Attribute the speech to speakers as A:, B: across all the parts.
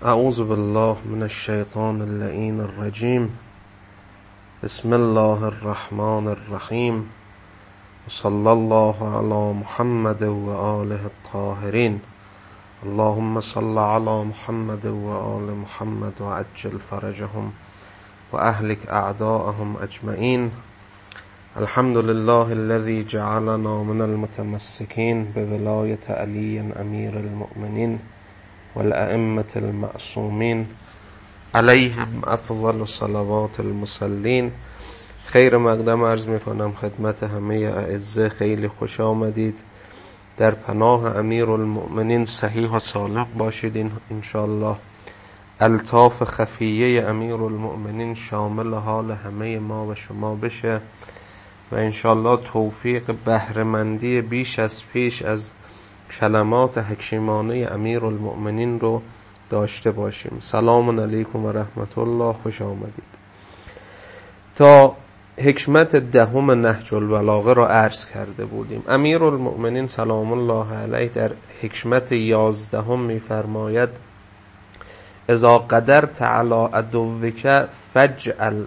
A: اعوذ بالله من الشیطان اللعین الرجیم. بسم الله الرحمن الرحیم. صلی الله علی محمد و آله الطاهرین. اللهم صل علی محمد و آل محمد و عجل فرجهم و اهلک اعداءهم اجمعین. الحمد لله الذي جعلنا من المتمسكين بولاية علي امیر المؤمنین والأئمة المعصومین علیهم افضل صلوات المصلین. خیر مقدم عرض میکنم خدمت همه اعزه. خیلی خوش آمدید. در پناه امیر المؤمنین صحیح و سالم باشید انشاءالله. الطاف خفیه امیر المؤمنین شامل حال همه ما و شما بشه و انشاءالله توفیق بهره‌مندی بیش از پیش از کلمات حکیمانه امیر المؤمنین رو داشته باشیم. سلام علیکم و رحمت الله. خوش آمدید. تا حکمت دهم نهج البلاغه را عرض کرده بودیم. امیر المؤمنین سلام الله علیه در حکمت 11 میفرماید اذا قدرت علی عدوک فاجعل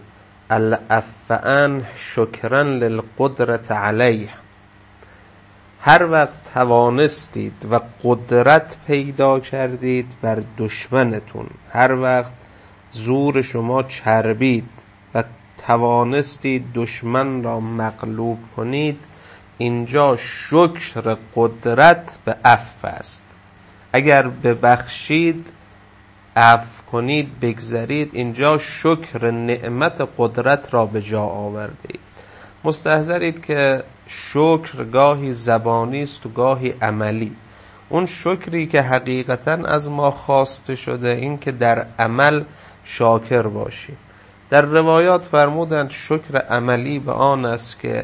A: العفو شکرا للقدرة علیه. هر وقت توانستید و قدرت پیدا کردید بر دشمنتون، هر وقت زور شما چربید و توانستید دشمن را مغلوب کنید، اینجا شکر قدرت به عفو است. اگر ببخشید، عفو کنید، بگذرید، اینجا شکر نعمت قدرت را به جا آوردید. مستحضرید که شکر گاهی زبانی است و گاهی عملی. اون شکری که حقیقتا از ما خواسته شده این که در عمل شاکر باشیم. در روایات فرمودند شکر عملی به آن است که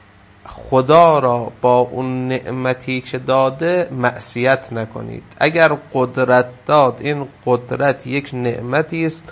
A: خدا را با اون نعمتی که داده معصیت نکنید. اگر قدرت داد، این قدرت یک نعمتی است،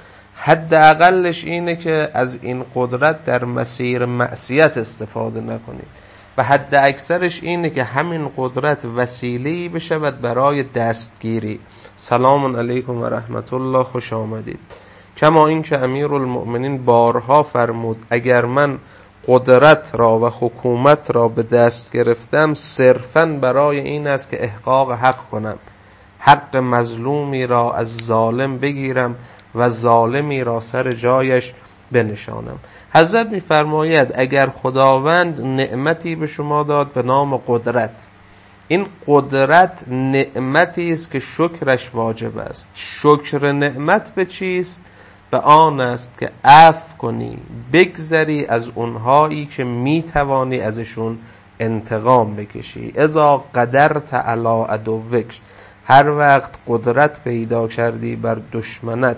A: حداقلش اینه که از این قدرت در مسیر معصیت استفاده نکنید و حد اکثرش اینه که همین قدرت وسیله‌ای بشود برای دستگیری. سلام علیکم و رحمت الله. خوش آمدید. کما این که امیر المؤمنین بارها فرمود اگر من قدرت را و حکومت را به دست گرفتم صرفاً برای این است که احقاق حق کنم، حق مظلومی را از ظالم بگیرم و ظالمی را سر جایش بنشانم. حضرت می‌فرماید اگر خداوند نعمتی به شما داد به نام قدرت، این قدرت نعمتی است که شکرش واجب است. شکر نعمت به چیست؟ به آن است که عفو کنی، بگذری از اونهایی که میتوانی ازشون انتقام بکشی. اذا قدرت علی عدوک، هر وقت قدرت پیدا کردی بر دشمنت،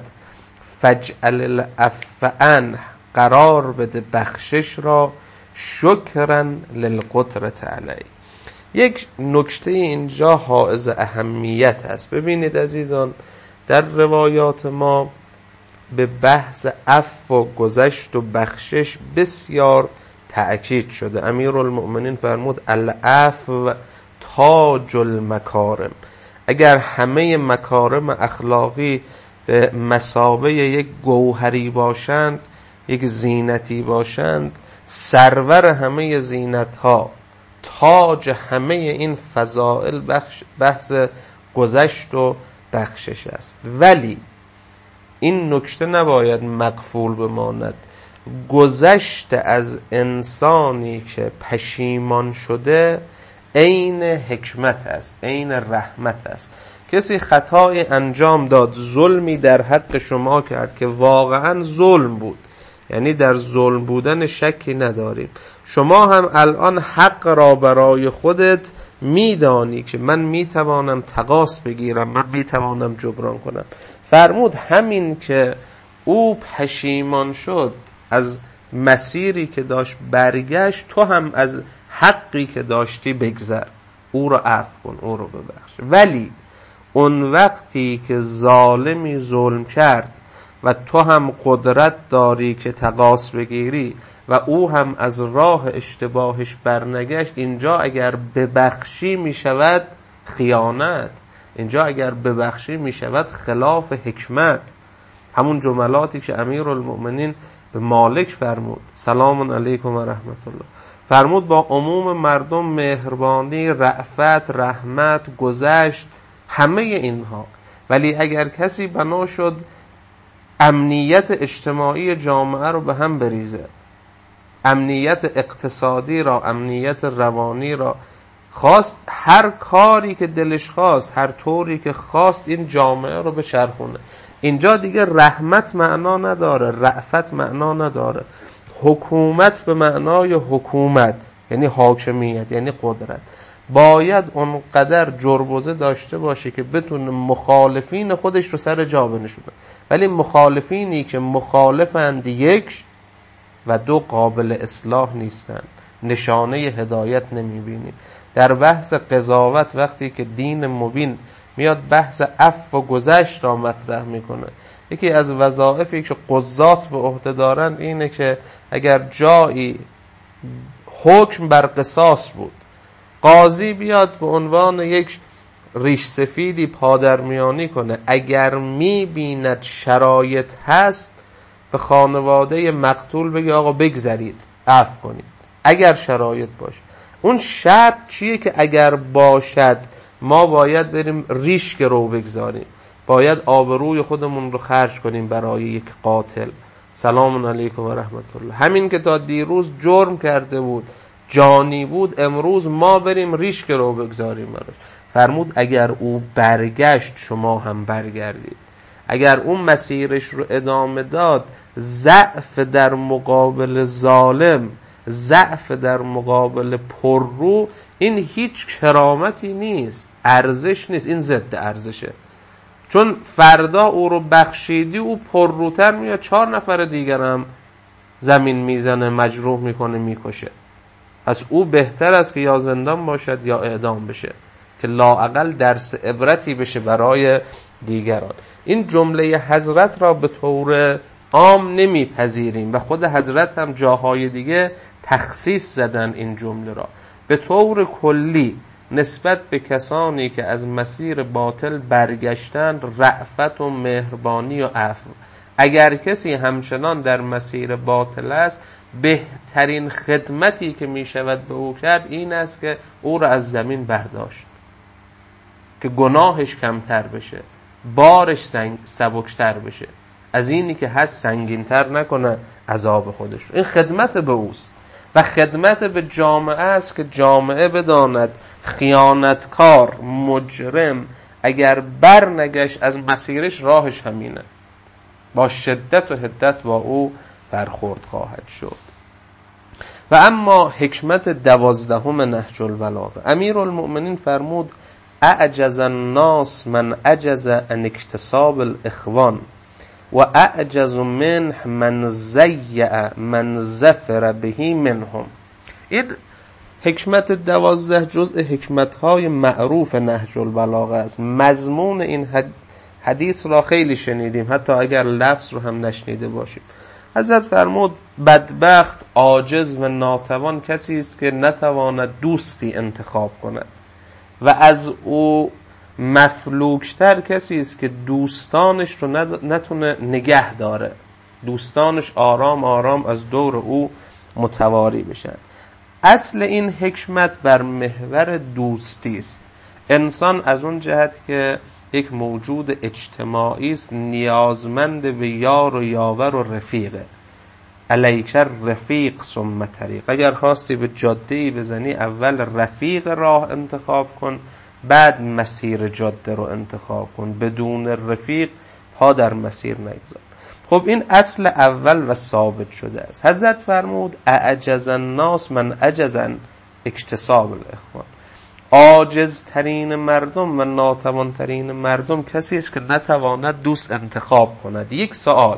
A: فاجعل العفو عنه، قرار بده بخشش را، شکرا للقدرة علیه. یک نکته اینجا حائز اهمیت است. ببینید عزیزان، در روایات ما به بحث عفو و گذشت و بخشش بسیار تأکید شده. امیر المؤمنین فرمود العفو تاج المکارم. اگر همه مکارم اخلاقی به مثابه یک گوهری باشند، یک زینتی باشند، سرور همه زینت ها، تاج همه این فضائل بحث گذشت و بخشش است. ولی این نکته نباید مغفول بماند. گذشت از انسانی که پشیمان شده عین حکمت است، عین رحمت است. کسی خطای انجام داد، ظلمی در حق شما کرد که واقعا ظلم بود، یعنی در ظلم بودن شکی نداریم. شما هم الان حق را برای خودت میدانی که من میتوانم تقاص بگیرم، من میتوانم جبران کنم. فرمود همین که او پشیمان شد از مسیری که داشت برگشت، تو هم از حقی که داشتی بگذر، او رو عفو کن، او رو ببخش. ولی اون وقتی که ظالمی ظلم کرد و تو هم قدرت داری که تقاص بگیری و او هم از راه اشتباهش برنگشت، اینجا اگر ببخشی می شود خیانت. اینجا اگر ببخشی میشود خلاف حکمت. همون جملاتی که امیرالمؤمنین به مالک فرمود سلام علیکم و رحمت الله، فرمود با عموم مردم مهربانی، رأفت، رحمت گذشت، همه اینها. ولی اگر کسی بنا شد امنیت اجتماعی جامعه رو به هم بریزه، امنیت اقتصادی را، امنیت روانی را، خواست هر کاری که دلش خواست، هر طوری که خواست این جامعه رو بچرخونه، اینجا دیگه رحمت معنا نداره، رأفت معنا نداره. حکومت به معنای حکومت یعنی حاکمیت، یعنی قدرت، باید اونقدر جربوزه داشته باشه که بتونه مخالفین خودش رو سر جا بنشونه. ولی مخالفینی که مخالفند یک و دو قابل اصلاح نیستن، نشانه هدایت نمیبینیم. در بحث قضاوت وقتی که دین مبین میاد بحث عفو و گذشت را مطرح میکنه، یکی از وظایفی که قضات به عهده دارند اینه که اگر جایی حکم بر قصاص بود، قاضی بیاد به عنوان یک ریش سفیدی پادرمیانی کنه، اگر میبیند شرایط هست به خانواده مقتول بگه آقا بگذرید عفو کنید اگر شرایط باشه. اون شرط چیه که اگر باشد ما باید بریم ریش رو بگذاریم، باید آبروی خودمون رو خرج کنیم برای یک قاتل. سلام علیکم و رحمت الله. همین که تا دیروز جرم کرده بود، جانی بود، امروز ما بریم ریش رو بگذاریم براش. فرمود اگر او برگشت شما هم برگردید. اگر اون مسیرش رو ادامه داد، ضعف در مقابل ظالم، ضعف در مقابل پررو، این هیچ کرامتی نیست، ارزش نیست، این ضد ارزشه. چون فردا او رو بخشیدی، او پرروتر میاد 4 نفر دیگرم زمین میزنه، مجروح میکنه، میکشه. پس او بهتر است که یا زندان باشد یا اعدام بشه که لااقل درس عبرتی بشه برای دیگران. این جمله حضرت را به طور عام نمیپذیریم و خود حضرت هم جاهای دیگه تخصیص زدن این جمله را. به طور کلی نسبت به کسانی که از مسیر باطل برگشتند رأفت و مهربانی و عفو. اگر کسی همچنان در مسیر باطل است، بهترین خدمتی که می شود به او کرد این است که او را از زمین برداشت که گناهش کمتر بشه، بارش سبکتر بشه، از اینی که هست سنگینتر نکنه عذاب خودش. این خدمت به اوست و خدمت به جامعه است که جامعه بداند خیانتکار، مجرم اگر بر نگشت از مسیرش، راهش همینه، با شدت و حدت با او برخورد خواهد شد. و اما حکمت 12 نهج البلاغه، امیرالمؤمنین فرمود اعجز الناس من عجز عن اکتساب الاخوان و اعجز منه من ضیع من ظفر به منهم. این حکمت 12 جزء حکمت‌های معروف نهج البلاغه است. مضمون این حدیث را خیلی شنیدیم، حتی اگر لفظ رو هم نشنیده باشیم. حضرت فرمود بدبخت، عاجز و ناتوان کسی است که نتواند دوستی انتخاب کند و از او مفلوکتر کسی است که دوستانش رو نتونه نگه داره، دوستانش آرام آرام از دور او متواری بشن. اصل این حکمت بر محور دوستی است. انسان از اون جهت که یک موجود اجتماعی است، نیازمند به یار و یاور و رفیقه. علیک رفیق ثم طریق. اگر خواستی به جاده‌ای بزنی، اول رفیق راه انتخاب کن، بعد مسیر جاده رو انتخاب کن. بدون رفیق پا در مسیر نگذار. خب این اصل اول و ثابت شده است. حضرت فرمود اعجز الناس من عجز عن اکتساب الاخوان. عاجزترین مردم و ناتوانترین مردم کسی است که نتواند دوست انتخاب کند. یک سوال،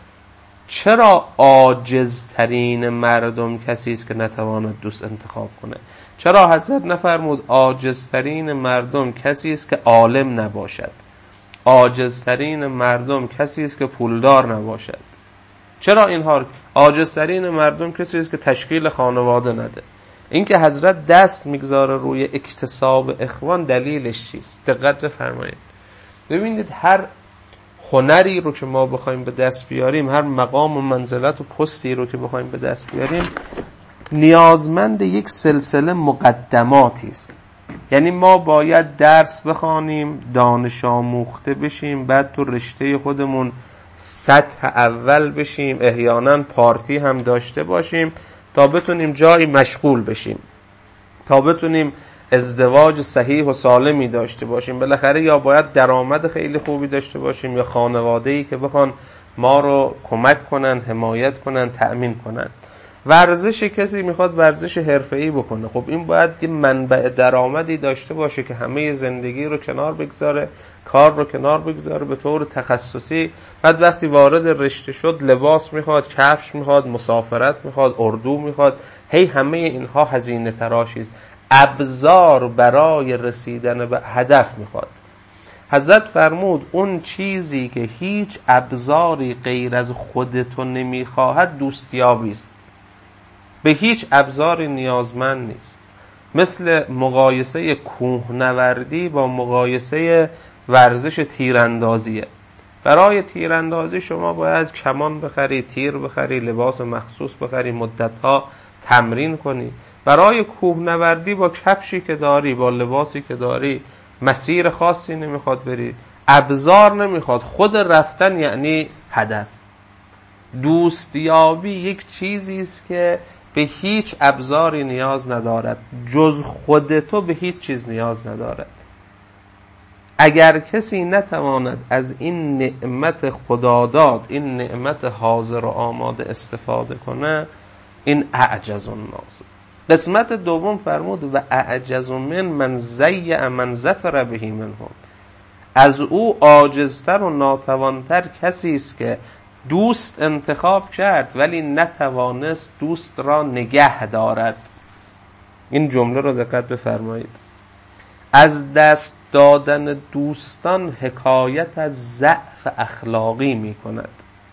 A: چرا عاجزترین مردم کسی است که نتواند دوست انتخاب کنه؟ چرا حضرت نفرمود عاجزترین مردم کسی است که عالم نباشد، عاجزترین مردم کسی است که پولدار نباشد؟ چرا اینها؟ عاجزترین مردم کسی است که تشکیل خانواده نده. اینکه حضرت دست میگذاره روی اکتساب اخوان دلیلش چیست؟ دقت بفرمایید. ببینید هر هنری رو که ما بخوایم به دست بیاریم، هر مقام و منزلت و پستی رو که بخوایم به دست بیاریم، نیازمند یک سلسله مقدماتی است. یعنی ما باید درس بخوانیم، دانش آموخته بشیم، بعد تو رشته خودمون سطح اول بشیم، احیانا پارتی هم داشته باشیم تا بتونیم جایی مشغول بشیم، تا بتونیم ازدواج صحیح و سالمی داشته باشیم. بالاخره یا باید درآمد خیلی خوبی داشته باشیم یا خانواده‌ای که بخوان ما رو کمک کنن، حمایت کنن، تأمین کنن. ورزش کسی میخواد ورزش حرفه‌ای بکنه، خب این باید یه منبع درآمدی داشته باشه که همه زندگی رو کنار بگذاره، کار رو کنار بگذاره به طور تخصصی. بعد وقتی وارد رشته شد لباس میخواد، کفش میخواد، مسافرت میخواد، اردو میخواد. همه اینها هزینه تراشی، ابزار برای رسیدن به هدف میخواد. حضرت فرمود اون چیزی که هیچ ابزاری غیر از خودتو نمیخواهد دوستیابی است. به هیچ ابزاری نیازمند نیست. مثل مقایسه کوهنوردی با مقایسه ورزش تیراندازیه. برای تیراندازی شما باید کمان بخری، تیر بخری، لباس مخصوص بخری، مدتها تمرین کنی. برای کوهنوردی با کفشی که داری، با لباسی که داری، مسیر خاصی نمیخواد بری، ابزار نمیخواد، خود رفتن یعنی هدف. دوستیابی یک چیزی است که به هیچ ابزاری نیاز ندارد، جز خودتو به هیچ چیز نیاز ندارد. اگر کسی نتواند از این نعمت خداداد، این نعمت حاضر و آماده استفاده کنه، این اعجز الناس. قسمت دوم فرمود و اعجز من ضیع من ظفر به منهم. از او عاجزتر و ناتوانتر کسی است که دوست انتخاب کرد ولی نتوانست دوست را نگه دارد. این جمله را دقت بفرمایید. از دست دادن دوستان حکایت از ضعف اخلاقی می کند.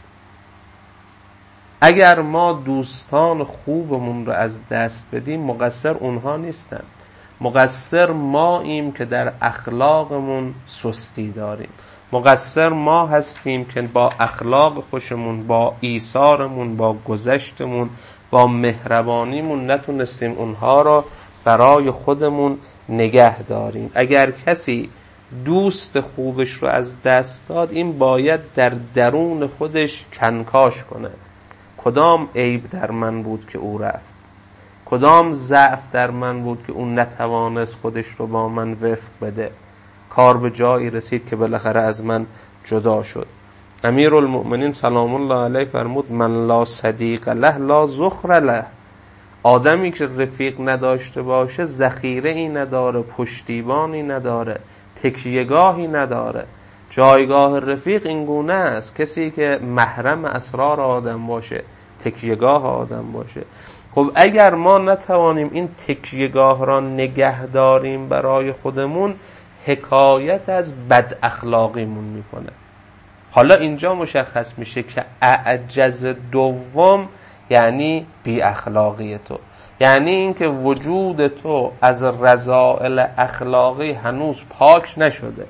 A: اگر ما دوستان خوبمون رو از دست بدیم، مقصر اونها نیستن، مقصر ماییم که در اخلاقمون سستی داریم. مقصر ما هستیم که با اخلاق خوشمون، با ایثارمون، با گذشتمون، با مهربانیمون نتونستیم اونها رو برای خودمون نگه داریم. اگر کسی دوست خوبش رو از دست داد، این باید در درون خودش کنکاش کنه. کدام عیب در من بود که او رفت؟ کدام ضعف در من بود که اون نتوانست خودش رو با من وفق بده؟ کار به جایی رسید که بالاخره از من جدا شد. امیرالمؤمنین سلام الله علیه فرمود من لا صدیق له لا ذخر له. آدمی که رفیق نداشته باشه ذخیره ای نداره، پشتیبانی نداره، تکیهگاهی نداره. جایگاه رفیق این گونه است، کسی که محرم اسرار آدم باشه، تکیهگاه آدم باشه. خب اگر ما نتوانیم این تکیهگاه را نگه داریم برای خودمون، حکایت از بد اخلاقیمون میکنه. حالا اینجا مشخص میشه که اعجز دوم یعنی بی اخلاقی تو، یعنی اینکه وجود تو از رذائل اخلاقی هنوز پاک نشده.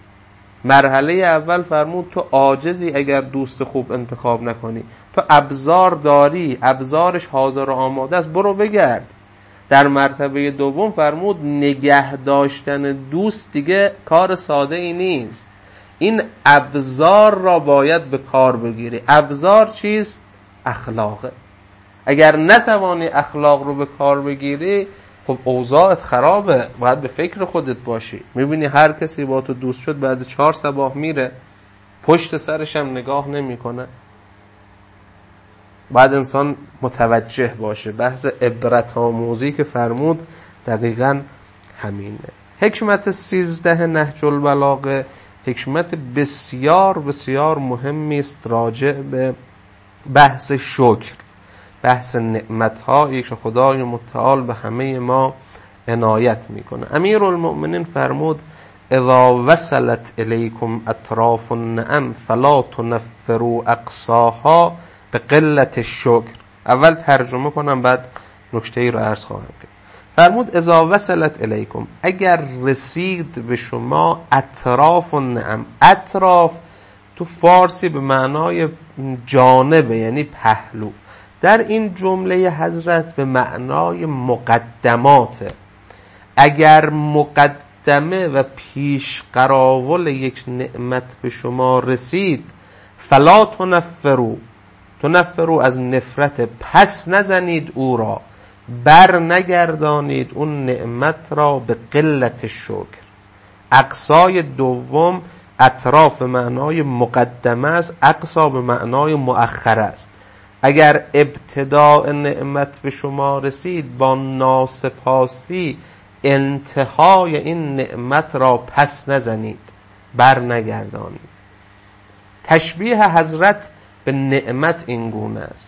A: مرحله اول فرمود تو عاجزی اگر دوست خوب انتخاب نکنی. تو ابزار داری، ابزارش حاضر و آماده است، برو بگرد. در مرتبه دوم فرمود نگه داشتن دوست دیگه کار ساده ای نیست. این ابزار را باید به کار بگیری. ابزار چیست؟ اخلاقه. اگر نتوانی اخلاق رو به کار بگیری، خب اوضاعت خرابه. باید به فکر خودت باشی. میبینی هر کسی با تو دوست شد بعد 4 صباح میره، پشت سرش هم نگاه نمیکنه. باید انسان متوجه باشه. بحث عبرت آموزی که فرمود دقیقاً همینه. حکمت 13 نهج البلاغه حکمت بسیار بسیار مهمی است راجع به بحث شکر، بحث نعمت‌هایی که خدای متعال به همه ما عنایت میکنه. امیرالمؤمنین فرمود اذا وصلت الیکم اطراف النعم فلا تنفروا اقصاها به قلت الشکر. اول ترجمه کنم بعد نکته‌ای رو عرض خواهم کرد. فرمود اذا وصلت الیکم، اگر رسید به شما اطراف النعم. اطراف تو فارسی به معنای جانبه، یعنی پهلو. در این جمله حضرت به معنای مقدماته. اگر مقدمه و پیش قراول یک نعمت به شما رسید، فلا تنفروا از نفرت، پس نزنید او را، بر نگردانید اون نعمت را به قلت شکر. اقصای دوم اطراف معنای مقدمه است، اقصا به معنای مؤخره است. اگر ابتداء نعمت به شما رسید با ناسپاسی، انتهای این نعمت را پس نزنید، بر نگردانید. تشبیه حضرت به نعمت این گونه است: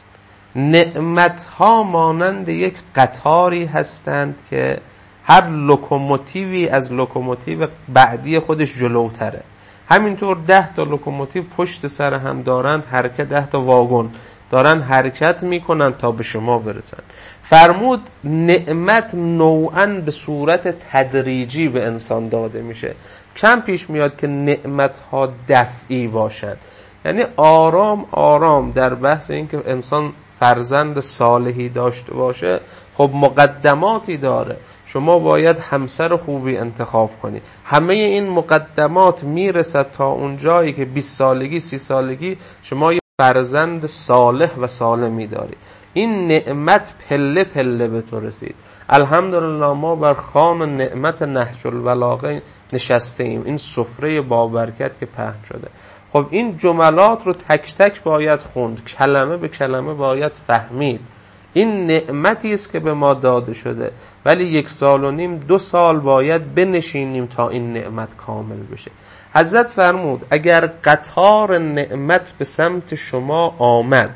A: نعمت ها مانند یک قطاری هستند که هر لوکوموتیوی از لوکوموتیو بعدی خودش جلوتره. همینطور 10 تا لوکوموتیو پشت سر هم دارند حرکت، 10 تا واگن دارن حرکت میکنن تا به شما برسن. فرمود نعمت نوعاً به صورت تدریجی به انسان داده میشه. کم پیش میاد که نعمت ها دفعی باشن، یعنی آرام آرام. در بحث این که انسان فرزند صالحی داشته باشه، خب مقدماتی داره. شما باید همسر خوبی انتخاب کنی. همه این مقدمات میرسد تا اون جایی که 20 سالگی 30 سالگی شما یه فرزند صالح و سالمی داری. این نعمت پله پله به تو رسید. الحمدلله ما بر خوان نعمت نهج البلاغه نشسته ایم، این سفره بابرکت که پهن شده. خب این جملات رو تک تک باید خوند، کلمه به کلمه باید فهمید. این نعمتی است که به ما داده شده، ولی 1.5 سال 2 سال باید بنشینیم تا این نعمت کامل بشه. حضرت فرمود اگر قطار نعمت به سمت شما آمد،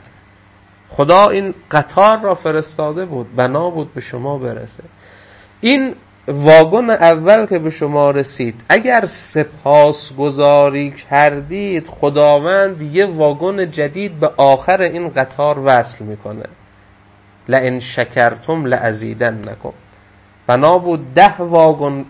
A: خدا این قطار را فرستاده بود، بنا بود به شما برسه. این واگن اول که به شما رسید، اگر سپاسگزاری کردید، خداوند یه واگن جدید به آخر این قطار وصل میکنه. لئن شکرتم لازیدنکم. بنا بود 10 واگن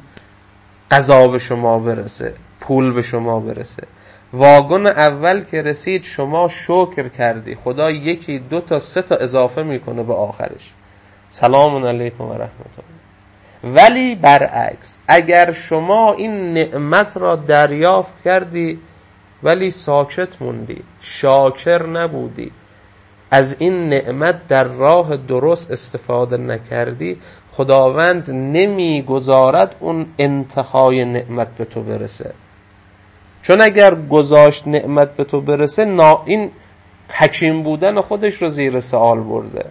A: قضا به شما برسه، پول به شما برسه. واگن اول که رسید شما شکر کردی، خدا 1 2 تا 3 تا اضافه میکنه به آخرش. سلام علیکم و رحمت الله. ولی برعکس، اگر شما این نعمت را دریافت کردی ولی ساکت موندی، شاکر نبودی، از این نعمت در راه درست استفاده نکردی، خداوند نمیگذارد اون انتهای نعمت به تو برسه. چون اگر گذاشت نعمت به تو برسه، این حکیم بودن خودش رو زیر سوال برده.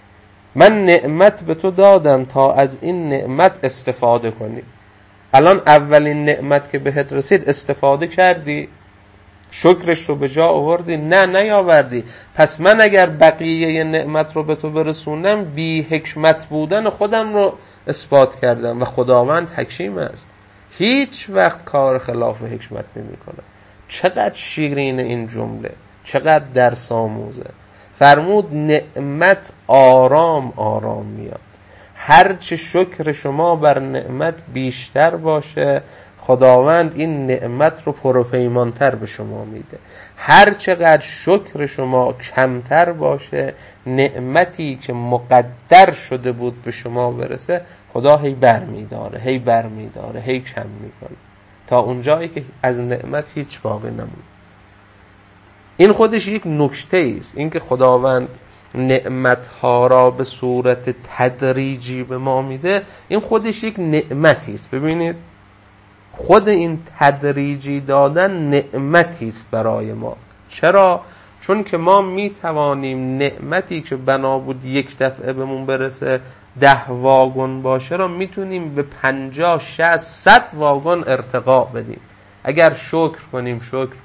A: من نعمت به تو دادم تا از این نعمت استفاده کنی. الان اولین نعمت که بهت رسید استفاده کردی؟ شکرش رو به جا آوردی؟ نه نیاوردی. پس من اگر بقیه نعمت رو به تو برسونم، بی حکمت بودن خودم رو اثبات کردم و خداوند حکیم است، هیچ وقت کار خلاف حکمت نمی کنه. چقدر شیرین این جمله، چقدر درس آموزه. فرمود نعمت آرام آرام میاد. هرچه شکر شما بر نعمت بیشتر باشه، خداوند این نعمت رو پروپیمانتر به شما میده. هر چقدر شکر شما کمتر باشه، نعمتی که مقدر شده بود به شما برسه، خدا هی بر میداره، هی بر میداره، هی کم میکنه تا اونجایی که از نعمت هیچ باقی نمونه. این خودش یک نکته است، این که خداوند نعمتها را به صورت تدریجی به ما میده، این خودش یک نعمتی است. ببینید خود این تدریجی دادن نعمتی است برای ما. چرا؟ چون که ما میتوانیم نعمتی که بنا بود 1 دفعه بهمون برسه 10 واگن باشه را میتونیم به 50 60 100 واگن ارتقا بدیم اگر شکر کنیم.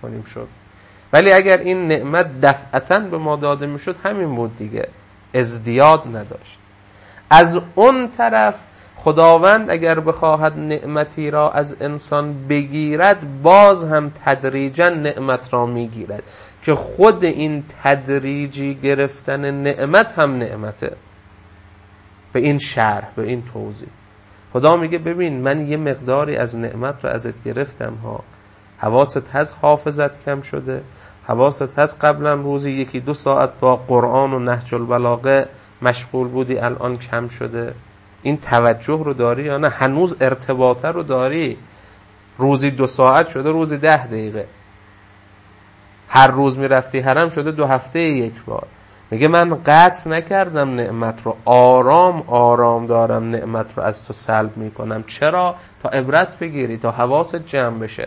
A: ولی اگر این نعمت دفعتاً به ما داده میشد، همین بود دیگه، ازدیاد نداشت. از اون طرف خداوند اگر بخواهد نعمتی را از انسان بگیرد، باز هم تدریجاً نعمت را میگیرد، که خود این تدریجی گرفتن نعمت هم نعمته. به این شرح، به این توضیح. خدا میگه ببین من یه مقداری از نعمت رو ازت گرفتم ها، حواست هست حافظت کم شده، حواست هست قبلا روزی 1-2 ساعت با قرآن و نهج البلاغه مشغول بودی الان کم شده، این توجه رو داری یا نه؟ هنوز ارتباطه رو داری؟ روزی 2 ساعت شده روزی 10 دقیقه، هر روز میرفتی حرم شده 2 هفته 1 بار. میگه من قطع نکردم نعمت رو، آرام آرام دارم نعمت رو از تو سلب میکنم. چرا؟ تا عبرت بگیری، تا حواست جمع بشه.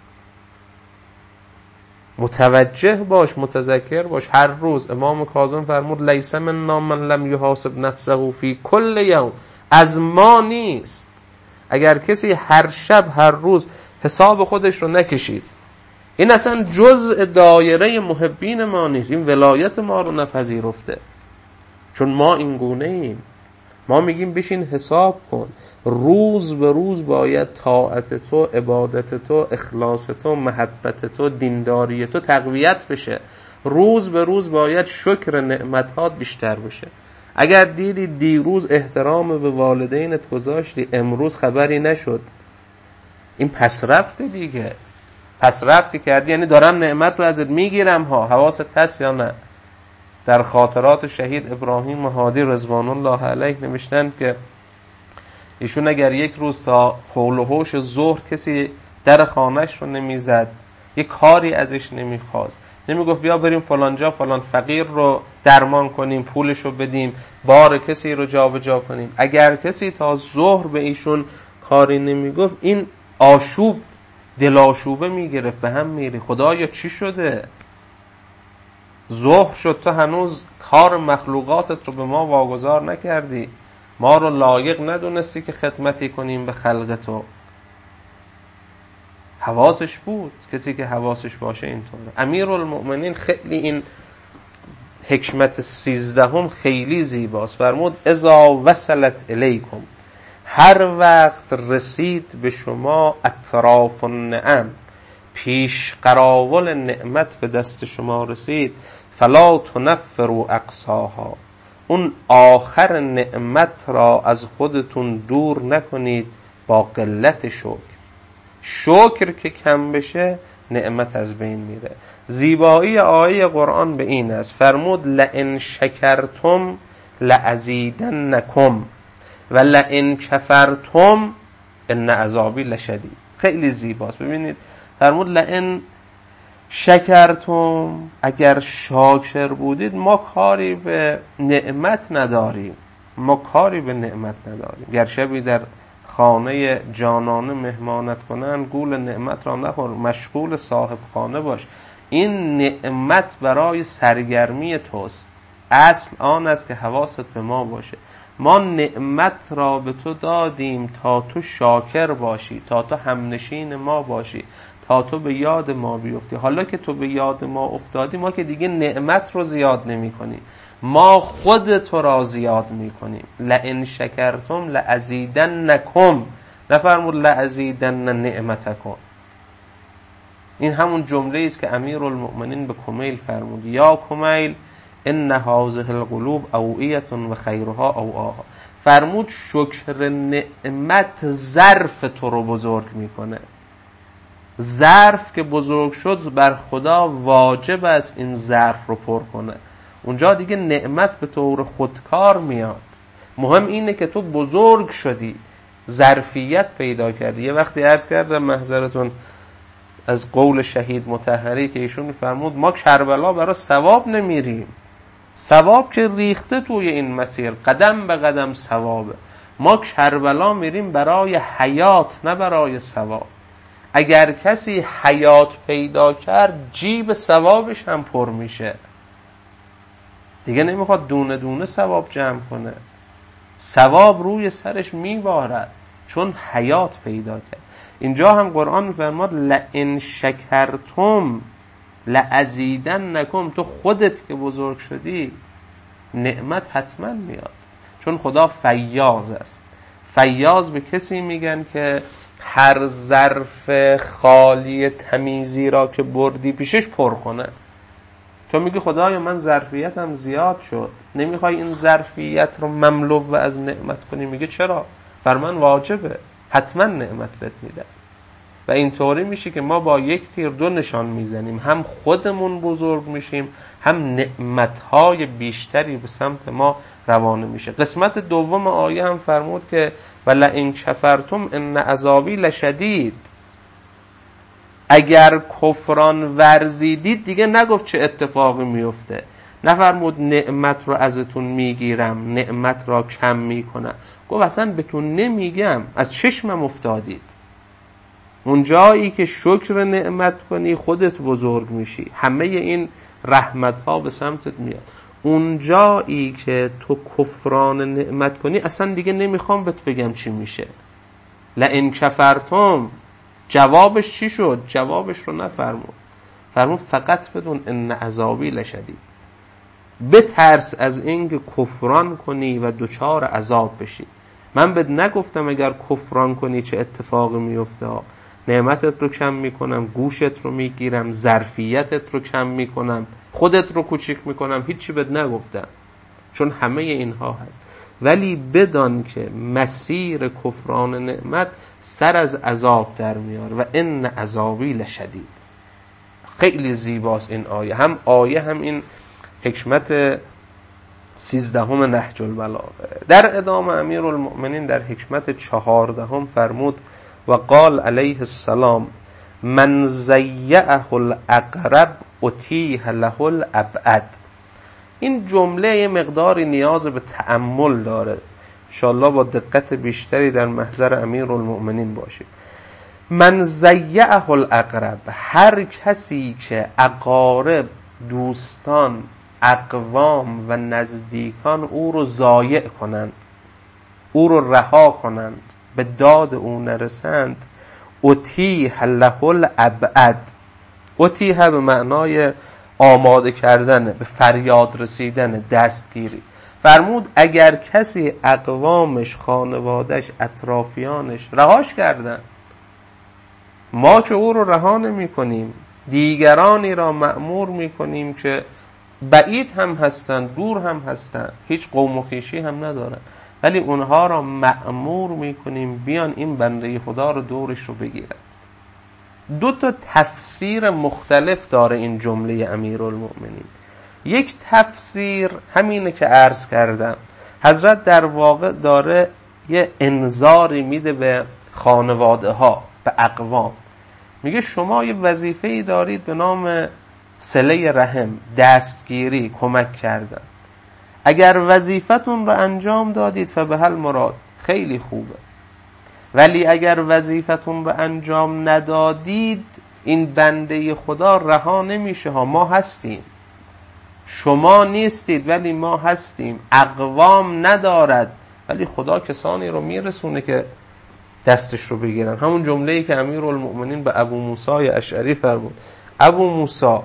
A: متوجه باش، متذکر باش. هر روز امام کاظم فرمود لیس منا من لم یحاسب نفسه فی کل یوم، از ما نیست اگر کسی هر شب هر روز حساب خودش رو نکشید. این اصلا جزء دایره محبین ما نیست، این ولایت ما رو نپذیرفته، چون ما این گونه ایم. ما میگیم بشین حساب کن، روز به روز باید طاعت تو، عبادت تو، اخلاص تو، محبت تو، دینداری تو تقویت بشه. روز به روز باید شکر نعمتات بیشتر بشه. اگر دیدی دیروز احترام به والدینت گذاشتی، امروز خبری نشد، این پس رفته دیگه. پس رفتی کردی، یعنی دارم نعمت رو ازت میگیرم ها، حواست هست یا نه؟ در خاطرات شهید ابراهیم هادی رضوان الله علیه نوشتن که ایشون اگر یک روز تا حول و حوش ظهر کسی در خانهش رو نمیزد، یک کاری ازش نمیخواست، نمیگفت بیا بریم فلانجا فلان فقیر رو درمان کنیم، پولش رو بدیم، بار کسی رو جابجا کنیم، اگر کسی تا ظهر به ایشون کاری نمیگفت، این آشوب دلاشوبه میگرفت، به هم میری. خدایا چی شده؟ ظهر شد تو هنوز کار مخلوقاتت رو به ما واگذار نکردی، ما رو لایق ندونستی که خدمتی کنیم به خلق تو. حواسش بود، کسی که حواسش باشه اینطوره. امیرالمؤمنین خیلی این حکمت 13 خیلی زیباست. فرمود اذا وصلت الیکم، هر وقت رسید به شما اطراف النعم، پیش قراول نعمت به دست شما رسید، فلا تنفروا اقصاها، اون آخر نعمت را از خودتون دور نکنید با قلت شکر. شکر که کم بشه نعمت از بین میره. زیبایی آیه قرآن به این است، فرمود لئن شکرتم لازیدنکم و لئن کفرتم ان عذابی لشدید. خیلی زیباست. ببینید فرمود لئن شکرتم، اگر شاکر بودید، ما کاری به نعمت نداریم، ما کاری به نعمت نداریم. گر شبی در خانه جانانه مهمانت کنن، گول نعمت را نخور، مشغول صاحب خانه باش. این نعمت برای سرگرمی توست، اصل آن است که حواست به ما باشه. ما نعمت را به تو دادیم تا تو شاکر باشی، تا تو همنشین ما باشی، تا تو به یاد ما بیفتی. حالا که تو به یاد ما افتادی، ما که دیگه نعمت رو زیاد نمی کنیم، ما خود تو را زیاد می کنیم. لئن شکرتم لازیدنکم، نفرمود لازیدن نعمتکم. این همون جمله است که امیرالمؤمنین به کمیل فرمود یا کمیل ان هذه القلوب اوعیه و خیرها اوعاها. فرمود شکر نعمت ظرف تو رو بزرگ میکنه. ظرف که بزرگ شد بر خدا واجب است این ظرف رو پر کنه. اونجا دیگه نعمت به طور خودکار میاد. مهم اینه که تو بزرگ شدی، ظرفیت پیدا کردی. یه وقتی عرض کردم محضرتون از قول شهید مطهری که ایشون فرمود ما کربلا برای ثواب نمیریم، ثواب که ریخته توی این مسیر، قدم به قدم ثوابه. ما کربلا میریم برای حیات، نه برای ثواب. اگر کسی حیات پیدا کرد، جیب ثوابش هم پر میشه، دیگه نمیخواد دونه دونه ثواب جمع کنه، ثواب روی سرش میبارد چون حیات پیدا کرد. اینجا هم قرآن میفرماد لئن شکرتم لازیدنکم. تو خودت که بزرگ شدی نعمت حتما میاد، چون خدا فیاض است. فیاض به کسی میگن که هر ظرف خالی تمیزی را که بردی پیشش پر کنه. تو میگی خدایا من ظرفیتم زیاد شد، نمیخوای این ظرفیت رو مملو و از نعمت کنی؟ میگه چرا؟ بر من واجبه، حتما نعمت بهت میدم. و اینطوری میشه که ما با یک تیر دو نشان میزنیم، هم خودمون بزرگ میشیم، هم نعمتهای بیشتری به سمت ما روانه میشه. قسمت دوم آیه هم فرمود که ولئن کفرتم ان عذابی لشدید. اگر کفران ورزیدید، دیگه نگفت چه اتفاقی میفته، نفرمود نعمت رو ازتون میگیرم، نعمت را کم میکنم، گفت اصلا بهتون نمیگم، از چشمم افتادید. اون جایی که شکر نعمت کنی خودت بزرگ میشی، همه این رحمت ها به سمتت میاد. اون جایی که تو کفران نعمت کنی اصلا دیگه نمیخوام بهت بگم چی میشه. لئن کفرتم، جوابش چی شد؟ جوابش رو نفرمود، فرمود فقط بدون ان عذابی لشدید. بترس از این که کفران کنی و دچار عذاب بشی. من بهت نگفتم اگر کفران کنی چه اتفاقی میفته؟ نعمتت رو کم میکنم، گوشت رو میگیرم، ظرفیتت رو کم میکنم، خودت رو کوچیک میکنم، هیچی بهت نگفتم، چون همه اینها هست. ولی بدان که مسیر کفران نعمت سر از عذاب در میار و ان عذابی لشدید. خیلی زیباست این آیه، هم آیه هم این حکمت 13 نهج البلاغه. در ادامه امیرالمؤمنین در حکمت 14 فرمود و قال علیه السلام من ضیعه الاقرب اتیه له الابعد. این جمله یه مقداری نیاز به تأمل داره، انشاءالله با دقت بیشتری در محضر امیرالمؤمنین باشید. من ضیعه الاقرب، هر کسی که اقارب، دوستان، اقوام و نزدیکان او رو ضایع کنند، او رو رها کنند، به داد او نرسند، اتیه له الابعد. اتیه به معنای آماده کردن، به فریاد رسیدن، دستگیری. فرمود اگر کسی اقوامش، خانوادش، اطرافیانش رهاش کردن، ما که او رو رها نمی کنیم، دیگرانی را مأمور می کنیم که بعید هم هستن، دور هم هستن، هیچ قوم و خویشی هم ندارن، ولی اونها را مأمور می کنیم بیان این بنده خدا رو دورش رو بگیرن. دو تا تفسیر مختلف داره این جمله امیرالمؤمنین. یک تفسیر همینه که عرض کردم، حضرت در واقع داره یه انذاری میده به خانواده ها، به اقوام. میگه شما یه وظیفه‌ای دارید به نام صله رحم، دستگیری، کمک کردن. اگر وظیفتون رو انجام دادید فبهل مراد، خیلی خوبه. ولی اگر وظیفتون رو انجام ندادید، این بنده خدا رها نمیشه ها. ما هستیم، شما نیستید ولی ما هستیم. اقوام ندارد ولی خدا کسانی رو میرسونه که دستش رو بگیرن. همون جمله‌ای که امیرالمؤمنین به ابو موسی اشعری فرمود، ابو موسی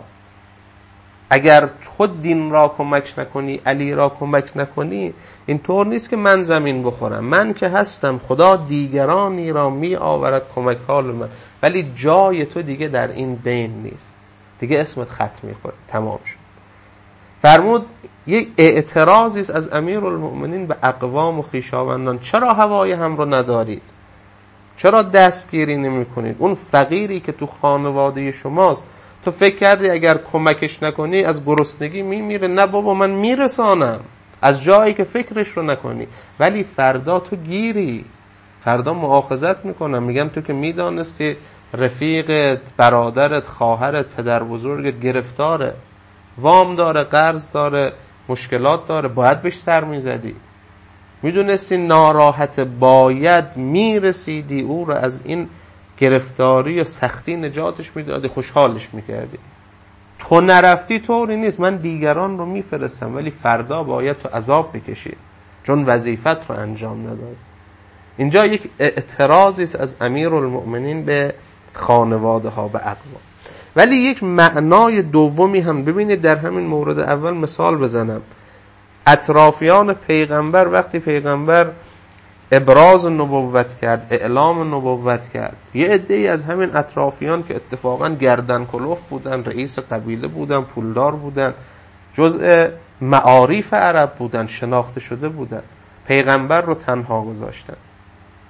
A: اگر خود دین را کمک نکنی، علی را کمک نکنی، اینطور نیست که من زمین بخورم. من که هستم، خدا دیگرانی را می آورد کمک حال من، ولی جای تو دیگه در این بین نیست، دیگه اسمت خط میخوره، تمام شد. فرمود یک اعتراضی است از امیرالمؤمنین به اقوام و خویشاوندان، چرا هوای هم رو ندارید؟ چرا دستگیری نمی کنید؟ اون فقیری که تو خانواده شماست، تو فکر کردی اگر کمکش نکنی از گرسنگی میمیره؟ نه بابا، من میرسانم، از جایی که فکرش رو نکنی. ولی فردا تو گیری، فردا مؤاخذت میکنم، میگم تو که میدانستی رفیقت، برادرت، خواهرت، پدر بزرگت گرفتاره، وام داره، قرض داره، مشکلات داره، باید بهش سر میزدی، میدونستی ناراحت، باید میرسیدی او رو از این گرفتاری و سختی نجاتش میدادی، خوشحالش میکردی. تو نرفتی، طوری نیست، من دیگران رو میفرستم ولی فردا باید تو عذاب بکشی چون وظیفت رو انجام ندادی. اینجا یک اعتراضی است از امیرالمؤمنین به خانواده ها، به اقوام. ولی یک معنای دومی هم ببینید در همین مورد اول مثال بزنم. اطرافیان پیغمبر، وقتی پیغمبر ابراز نبوت کرد، اعلام نبوت کرد، یه عده‌ای از همین اطرافیان که اتفاقا گردن کلوف بودن، رئیس قبیله بودن، پولدار بودن، جزء معارف عرب بودن، شناخته شده بودن، پیغمبر رو تنها گذاشتن.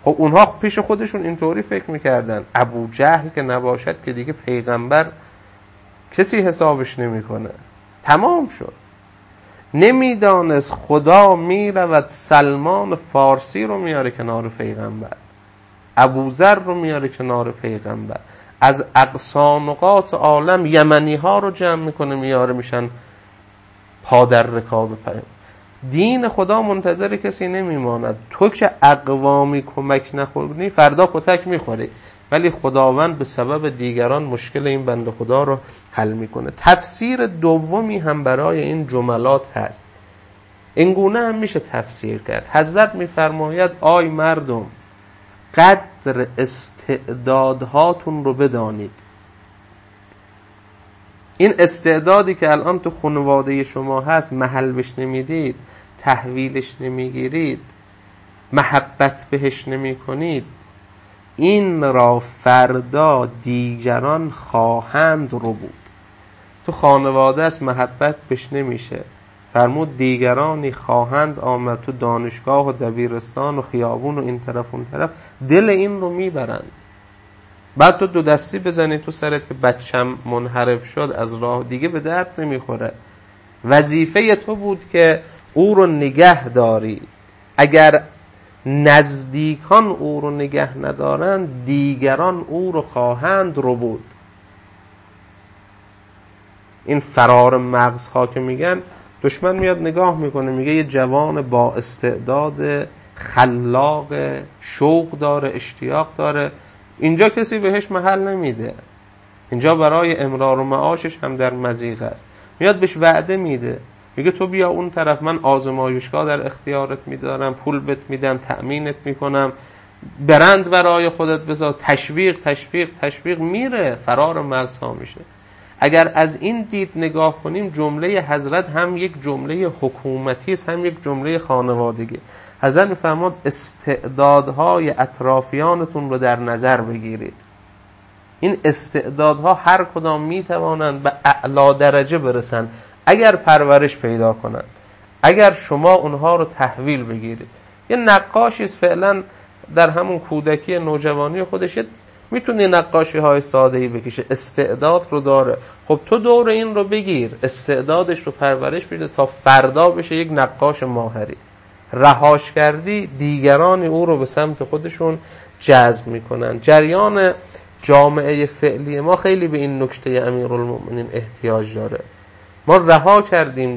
A: خب اونها پیش خودشون اینطوری فکر میکردن. ابو جهل که نباشد که دیگه پیغمبر کسی حسابش نمیکنه، تمام شد. نمیدانست خدا میرود سلمان فارسی رو میاره کنار پیغمبر، ابوذر رو میاره کنار پیغمبر، از اقصا نقاط عالم یمنی ها رو جمع میکنه میاره میشن پا در رکاب پیغمبر. دین خدا منتظر کسی نمیماند. تو که اقوامی کمک نخوردی فردا کتک میخوری، ولی خداوند به سبب دیگران مشکل این بنده خدا رو حل میکنه. تفسیر دومی هم برای این جملات هست. اینگونه هم میشه تفسیر کرد. حضرت میفرماید آی مردم، قدر استعدادهاتون رو بدانید. این استعدادی که الان تو خانواده شما هست، محل بهش نمیدید، تحویلش نمیگیرید، محبت بهش نمی کنید، این را فردا دیگران خواهند رو بود. تو خانواده است محبت بهش نمیشه، فرمود دیگرانی خواهند آمد تو دانشگاه و دبیرستان و خیابون و این طرف اون طرف، دل این رو میبرند. بعد تو دو دستی بزنی تو سرت که بچم منحرف شد از راه دیگه به درد نمیخوره. وظیفه تو بود که او رو نگه داری. اگر نزدیکان او رو نگه ندارند، دیگران او رو خواهند رو بود. این فرار مغزها که میگن، دشمن میاد نگاه میکنه میگه یه جوان با استعداد، خلاق، شوق داره، اشتیاق داره، اینجا کسی بهش محل نمیده، اینجا برای امرار و معاشش هم در مضیق است. میاد بهش وعده میده، میگه تو بیا اون طرف، من آزمایشگاه در اختیارت میدارم، پول بهت میدم، تأمینت میکنم، برند برای خودت بذار، تشویق میره، فرار مغزها میشه. اگر از این دید نگاه کنیم، جمله حضرت هم یک جمله حکومتی است، هم یک جمله خانوادگی. حضرت میفرماد استعدادهای اطرافیانتون رو در نظر بگیرید. این استعدادها هر کدام میتوانند به اعلی درجه برسن اگر پرورش پیدا کنند، اگر شما اونها رو تحویل بگیرید. یه نقاشی است فعلا در همون کودکی نوجوانی خودش میتونه نقاشی های ساده‌ای بکشه، استعداد رو داره. خب تو دور این رو بگیر، استعدادش رو پرورش بده تا فردا بشه یک نقاش ماهری. رهاش کردی، دیگران او رو به سمت خودشون جذب میکنن. جریان جامعه فعلی ما خیلی به این نکته امیرالمومنین احتیاج داره. ما رها کردیم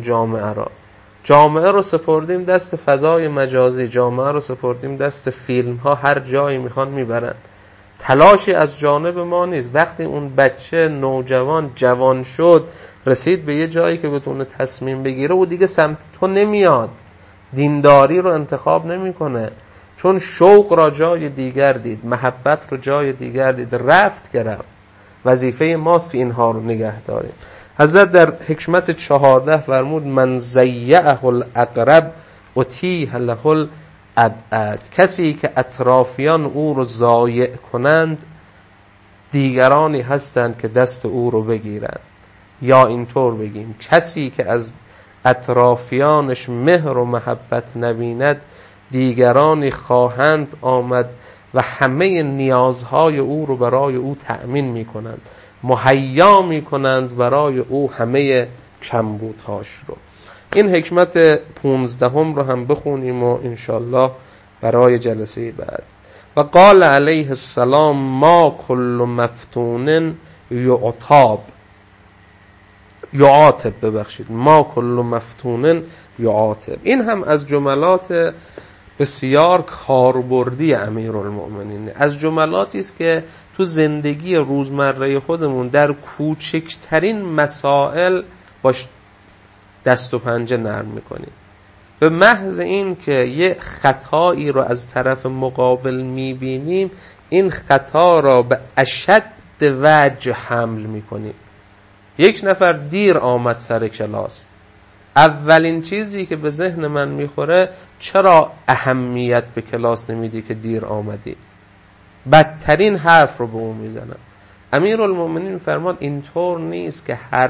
A: جامعه رو سپردیم دست فضای مجازی، جامعه رو سپردیم دست فیلم ها، هر جایی میخوان میبرن. تلاشی از جانب ما نیست. وقتی اون بچه نوجوان جوان شد، رسید به یه جایی که بتونه تصمیم بگیره و دیگه سمت تو نمیاد، دینداری رو انتخاب نمیکنه، چون شوق را جای دیگر دید، محبت رو جای دیگر دید، رفت گرفت. وظیفه ماست که اینها رو نگه داریم. حضرت در حکمت 14 فرمود من زیعه الاقرب اتیه له الابعد. کسی که اطرافیان او رو ضایع کنند، دیگرانی هستند که دست او رو بگیرند. یا اینطور بگیم کسی که از اطرافیانش مهر و محبت نبیند، دیگرانی خواهند آمد و همه نیازهای او رو برای او تأمین می کنند، مهیا می کنند برای او همه کمبودهاش رو. این حکمت 15 رو هم بخونیم و انشالله برای جلسه بعد. و قال علیه السلام ما کل مفتون ما کل مفتون یعاتب. این هم از جملات بسیار کاربردی امیرالمؤمنین، از جملاتی است که تو زندگی روزمره خودمون در کوچکترین مسائل باش دست و پنجه نرم میکنیم. به محض این که یه خطایی رو از طرف مقابل میبینیم، این خطا را به اشد وجه حمل میکنیم. یک نفر دیر آمد سر کلاس، اولین چیزی که به ذهن من میخوره چرا اهمیت به کلاس نمیدی که دیر آمدی؟ بدترین حرف رو به اون میزنم. امیرالمومنین فرماد اینطور نیست که هر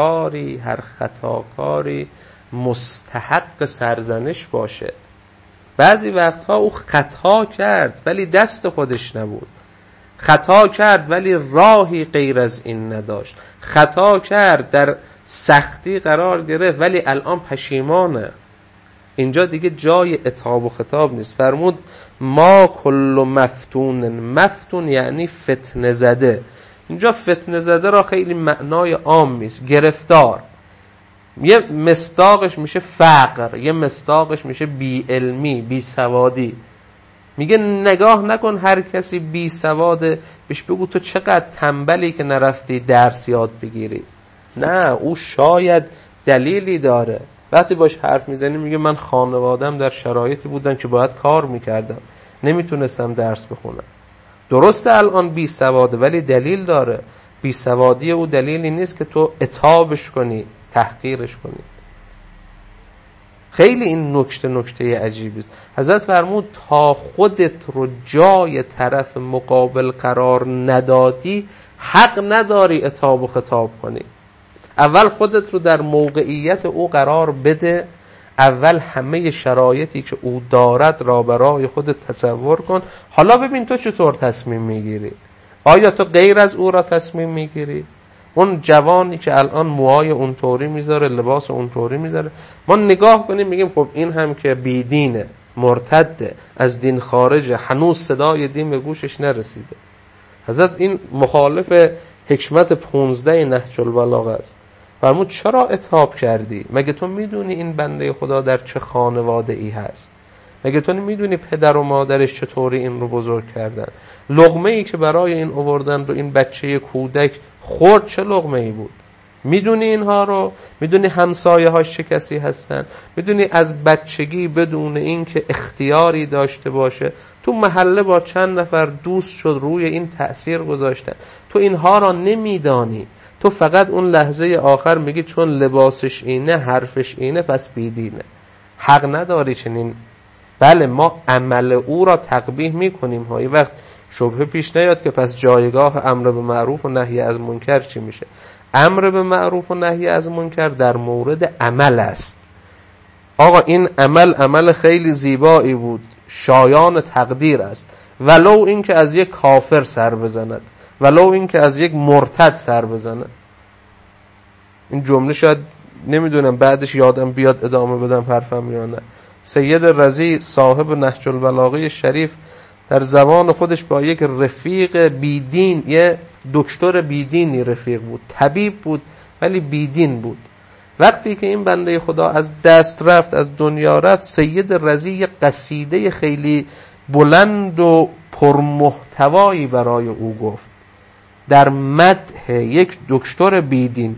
A: گناهکاری، هر خطاکاری مستحق سرزنش باشه. بعضی وقتها او خطا کرد ولی دست خودش نبود، خطا کرد ولی راهی غیر از این نداشت، خطا کرد در سختی قرار گرفت ولی الان پشیمانه. اینجا دیگه جای عتاب و خطاب نیست. فرمود ما کل مفتون، مفتون یعنی فتنه زده. اینجا فتنه زده را خیلی معنای عام نیست، گرفتار. یه مصداقش میشه فقر، یه مصداقش میشه بی علمی، بی سوادی. میگه نگاه نکن هر کسی بی سواده بهش بگو تو چقدر تنبلی که نرفتی درس یاد بگیری. نه، او شاید دلیلی داره. وقتی باش حرف میزنی میگه من خانوادم در شرایطی بودن که باید کار میکردم، نمیتونستم درس بخونم. درسته الان بی سواده ولی دلیل داره. بی سوادی او دلیلی نیست که تو عتابش کنی، تحقیرش کنی. خیلی این نکته عجیبی است. حضرت فرمود تا خودت رو جای طرف مقابل قرار ندادی حق نداری عتاب و خطاب کنی. اول خودت رو در موقعیت او قرار بده، اول همه شرایطی که او دارد را برای خودت تصور کن، حالا ببین تو چطور تصمیم میگیری. آیا تو غیر از او را تصمیم میگیری؟ اون جوانی که الان موهای اونطوری میذاره، لباس اونطوری میذاره، ما نگاه کنیم میگیم خب این هم که بیدینه، مرتده، از دین خارجه، هنوز صدای دین به گوشش نرسیده. حضرت این مخالف حکمت 15 نهج البلاغه است. فرمود چرا عتاب کردی؟ مگه تو میدونی این بنده خدا در چه خانواده ای هست؟ مگه تو نمیدونی پدر و مادرش چطوری این رو بزرگ کردن؟ لقمه ای که برای این آوردن رو این بچه کودک خورد چه لقمه ای بود؟ میدونی اینها رو؟ میدونی همسایه هاش چه کسی هستن؟ میدونی از بچگی بدون این که اختیاری داشته باشه تو محله با چند نفر دوست شد، روی این تأثیر گذاشتن. تو اینها را نمیدانی، تو فقط اون لحظه آخر میگی چون لباسش اینه، حرفش اینه، پس بیدینه. حق نداری چنین. بله ما عمل او را تقبیح میکنیم ها. یه وقت شبهه پیش نیاد که پس جایگاه امر به معروف و نهی از منکر چی میشه؟ امر به معروف و نهی از منکر در مورد عمل است. آقا این عمل خیلی زیبایی بود، شایان تقدیر است، ولو این که از یک کافر سر بزند، ولو این که از یک مرتد سر بزند. این جمله شاید نمیدونم بعدش یادم بیاد ادامه بدم حرفم یا نه. سید رضی صاحب نهج البلاغه شریف در زمان خودش با یک رفیق بیدین، یه دکتر بیدینی رفیق بود، طبیب بود ولی بیدین بود. وقتی که این بنده خدا از دست رفت، از دنیا رفت، سید رضی یک قصیده خیلی بلند و پرمحتوایی برای او گفت در مدح یک دکتر بیدین.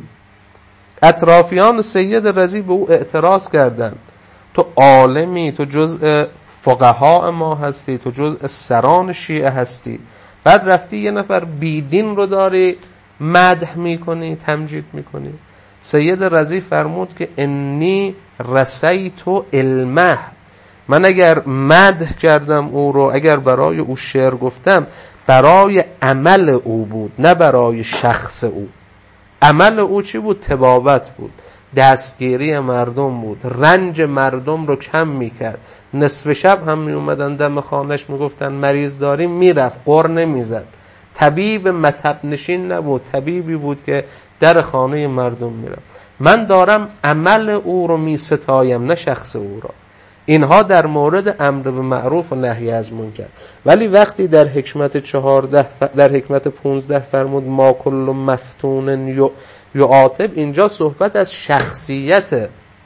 A: اطرافیان سید رضی به او اعتراض کردند تو عالمی، تو جزء فقها ما هستی، تو جزء سران شیعه هستی، بعد رفتی یه نفر بیدین رو داری مدح میکنی، تمجید میکنی. سید رضی فرمود که انی رسیت علمه، من اگر مدح کردم او رو، اگر برای او شعر گفتم، برای عمل او بود نه برای شخص او. عمل او چی بود؟ طبابت بود، دستگیری مردم بود، رنج مردم رو کم میکرد. نصف شب هم میومدن دم خانش میگفتن مریض داریم، میرفت، غر نمیزد. طبیب مطب نشین نبود، طبیبی بود که در خانه مردم میرفت. من دارم عمل او رو میستایم نه شخص او را. اینها در مورد امر به معروف و نهی از منکر. ولی وقتی در حکمت 14 در حکمت 15 فرمود ما کل مفتون یعاتب، اینجا صحبت از شخصیت.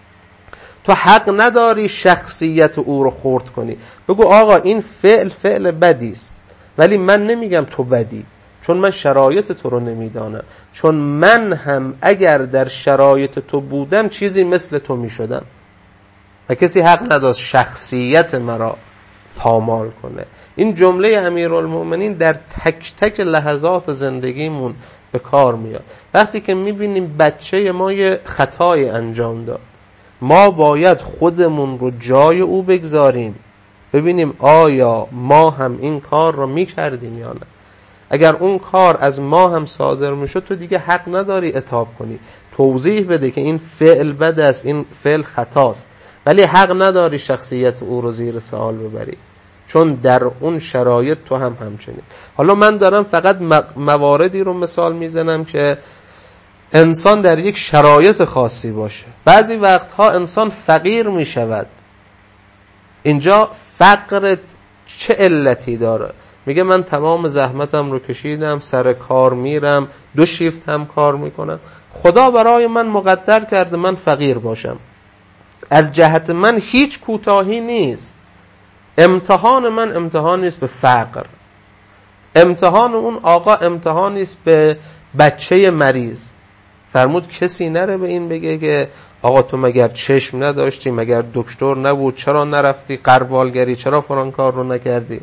A: تو حق نداری شخصیت او رو خرد کنی. بگو آقا این فعل بدی است، ولی من نمیگم تو بدی، چون من شرایط تو رو نمیدانم، چون من هم اگر در شرایط تو بودم چیزی مثل تو میشدم. و کسی حق نداشت شخصیت مرا پامال کنه. این جمله امیرالمومنین در تک تک لحظات زندگیمون به کار میاد. وقتی که میبینیم بچه ما یه خطای انجام داد، ما باید خودمون رو جای او بگذاریم، ببینیم آیا ما هم این کار رو میکردیم یا نه. اگر اون کار از ما هم صادر میشد تو دیگه حق نداری عتاب کنی، توضیح بده که این فعل بد است، این فعل خطاست. ولی حق نداری شخصیت او رو زیر سوال ببری، چون در اون شرایط تو هم همچنین. حالا من دارم فقط مواردی رو مثال میزنم که انسان در یک شرایط خاصی باشه. بعضی وقتها انسان فقیر میشود. اینجا فقر چه علتی داره؟ میگه من تمام زحمتم رو کشیدم، سر کار میرم، 2 شیفت هم کار میکنم، خدا برای من مقدر کرده من فقیر باشم. از جهت من هیچ کوتاهی نیست. امتحان من امتحان نیست به فقر، امتحان اون آقا امتحان نیست به بچه مریض. فرمود کسی نره به این بگه که آقا تو مگر چشم نداشتی، مگر دکتر نبود، چرا نرفتی قربالگری، چرا فلان کار رو نکردی.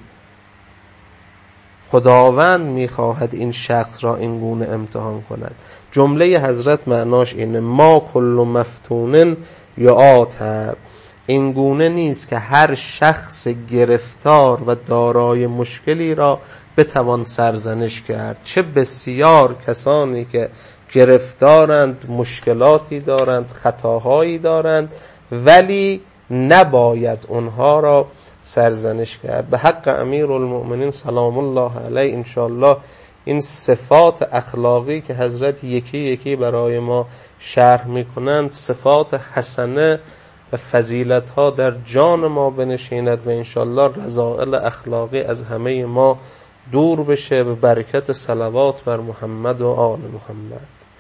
A: خداوند میخواهد این شخص را این گونه امتحان کند. جمله حضرت معناش اینه ما کل مفتون یعاتب، این گونه نیست که هر شخص گرفتار و دارای مشکلی را بتوان سرزنش کرد. چه بسیار کسانی که گرفتارند، مشکلاتی دارند، خطاهایی دارند، ولی نباید اونها را سرزنش کرد. به حق امیرالمؤمنین سلام الله علیه انشاءالله این صفات اخلاقی که حضرت یکی یکی برای ما شرح میکنند، صفات حسنه و فضیلت ها در جان ما بنشیند و انشاءالله رذائل اخلاقی از همه ما دور بشه به برکت صلوات بر محمد و آل محمد.